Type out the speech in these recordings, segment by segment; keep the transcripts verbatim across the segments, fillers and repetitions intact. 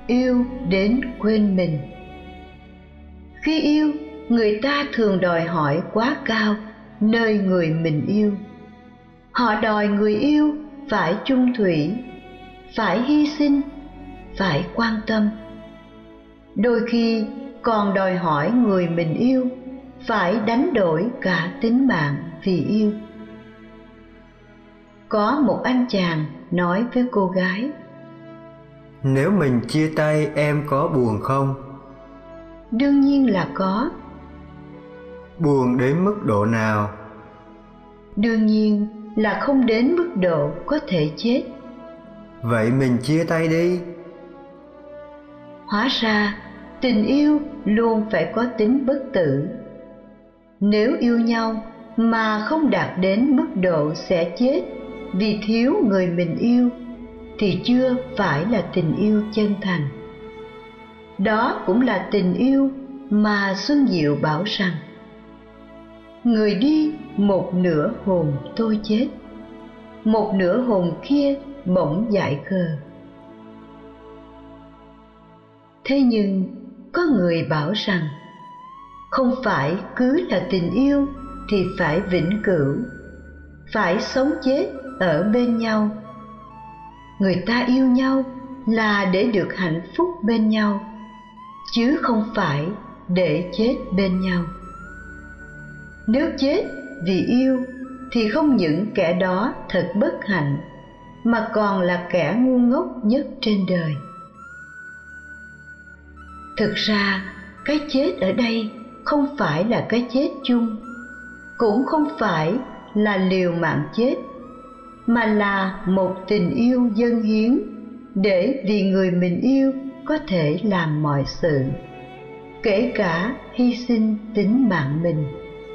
yêu đến quên mình. Khi yêu, người ta thường đòi hỏi quá cao nơi người mình yêu. Họ đòi người yêu phải chung thủy, phải hy sinh, phải quan tâm. Đôi khi còn đòi hỏi người mình yêu phải đánh đổi cả tính mạng vì yêu. Có một anh chàng nói với cô gái: Nếu mình chia tay em có buồn không? Đương nhiên là có. Buồn đến mức độ nào? Đương nhiên là không đến mức độ có thể chết. Vậy mình chia tay đi. Hóa ra tình yêu luôn phải có tính bất tử. Nếu yêu nhau mà không đạt đến mức độ sẽ chết vì thiếu người mình yêu thì chưa phải là tình yêu chân thành. Đó cũng là tình yêu mà Xuân Diệu bảo rằng: người đi một nửa hồn tôi chết, một nửa hồn kia bỗng dại khờ. Thế nhưng có người bảo rằng không phải cứ là tình yêu thì phải vĩnh cửu, phải sống chết ở bên nhau. Người ta yêu nhau là để được hạnh phúc bên nhau, chứ không phải để chết bên nhau. Nếu chết vì yêu thì không những kẻ đó thật bất hạnh, mà còn là kẻ ngu ngốc nhất trên đời. Thực ra cái chết ở đây không phải là cái chết chung, cũng không phải là liều mạng chết, mà là một tình yêu dâng hiến để vì người mình yêu có thể làm mọi sự, kể cả hy sinh tính mạng mình.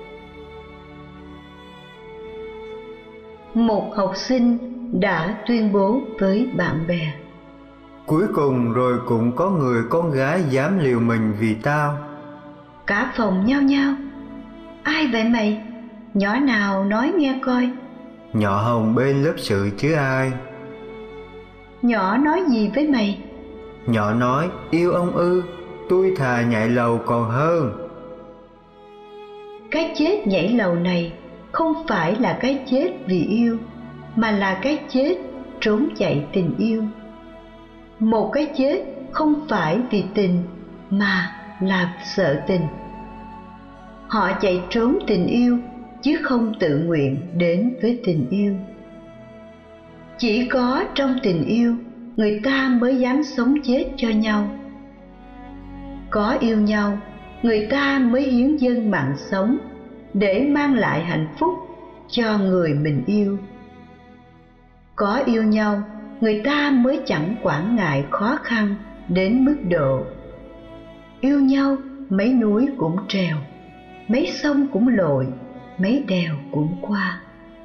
Một học sinh đã tuyên bố với bạn bè: Cuối cùng rồi cũng có người con gái dám liều mình vì tao. Cả phòng nhao nhao: Ai vậy mày? Nhỏ nào nói nghe coi. Nhỏ Hồng bên lớp sự chứ ai. Nhỏ nói gì với mày? Nhỏ nói: Yêu ông ư, tôi thà nhảy lầu còn hơn. Cái chết nhảy lầu này không phải là cái chết vì yêu, mà là cái chết trốn chạy tình yêu. Một cái chết không phải vì tình, mà là sợ tình. Họ chạy trốn tình yêu, chứ không tự nguyện đến với tình yêu. Chỉ có trong tình yêu, người ta mới dám sống chết cho nhau. Có yêu nhau, người ta mới hiến dâng mạng sống để mang lại hạnh phúc cho người mình yêu. Có yêu nhau, người ta mới chẳng quản ngại khó khăn đến mức độ yêu nhau mấy núi cũng trèo, mấy sông cũng lội, mấy đèo cũng qua.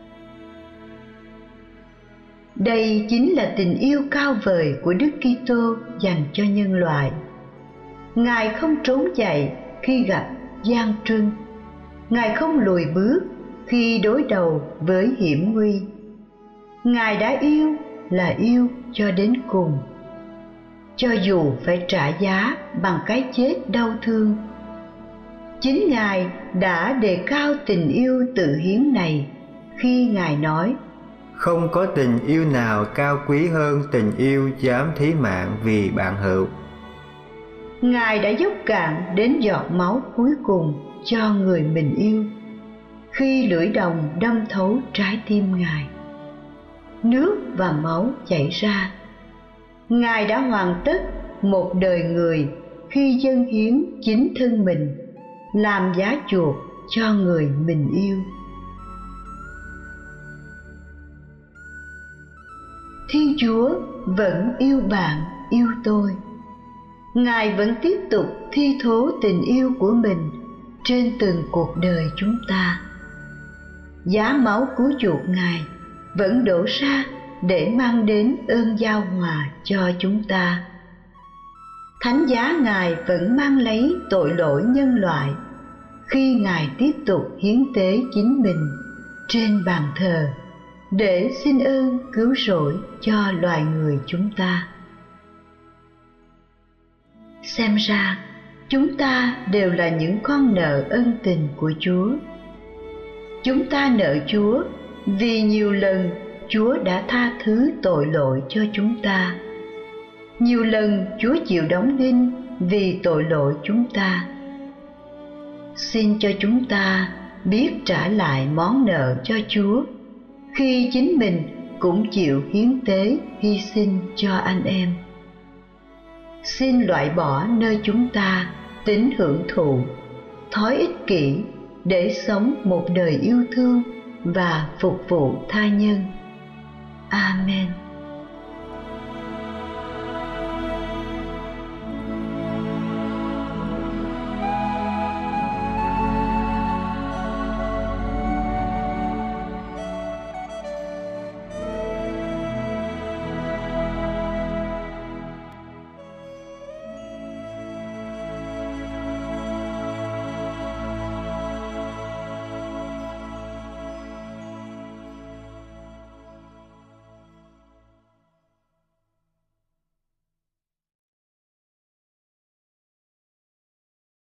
Đây chính là tình yêu cao vời của Đức Kitô dành cho nhân loại. Ngài không trốn chạy khi gặp gian truân, Ngài không lùi bước khi đối đầu với hiểm nguy. Ngài đã yêu là yêu cho đến cùng, cho dù phải trả giá bằng cái chết đau thương. Chính Ngài đã đề cao tình yêu tự hiến này khi Ngài nói: Không có tình yêu nào cao quý hơn tình yêu dám thí mạng vì bạn hữu. Ngài đã dốc cạn đến giọt máu cuối cùng cho người mình yêu khi lưỡi đồng đâm thấu trái tim Ngài. Nước và máu chảy ra. Ngài đã hoàn tất một đời người khi dâng hiến chính thân mình làm giá chuộc cho người mình yêu. Thiên Chúa vẫn yêu bạn, yêu tôi. Ngài vẫn tiếp tục thi thố tình yêu của mình trên từng cuộc đời chúng ta. Giá máu cứu chuộc Ngài vẫn đổ ra để mang đến ơn giao hòa cho chúng ta. Thánh giá Ngài vẫn mang lấy tội lỗi nhân loại khi Ngài tiếp tục hiến tế chính mình trên bàn thờ để xin ơn cứu rỗi cho loài người chúng ta. Xem ra, chúng ta đều là những con nợ ân tình của Chúa. Chúng ta nợ Chúa vì nhiều lần Chúa đã tha thứ tội lỗi cho chúng ta. Nhiều lần Chúa chịu đóng đinh vì tội lỗi chúng ta. Xin cho chúng ta biết trả lại món nợ cho Chúa khi chính mình cũng chịu hiến tế hy sinh cho anh em. Xin loại bỏ nơi chúng ta tính hưởng thụ, thói ích kỷ để sống một đời yêu thương và phục vụ tha nhân. Amen.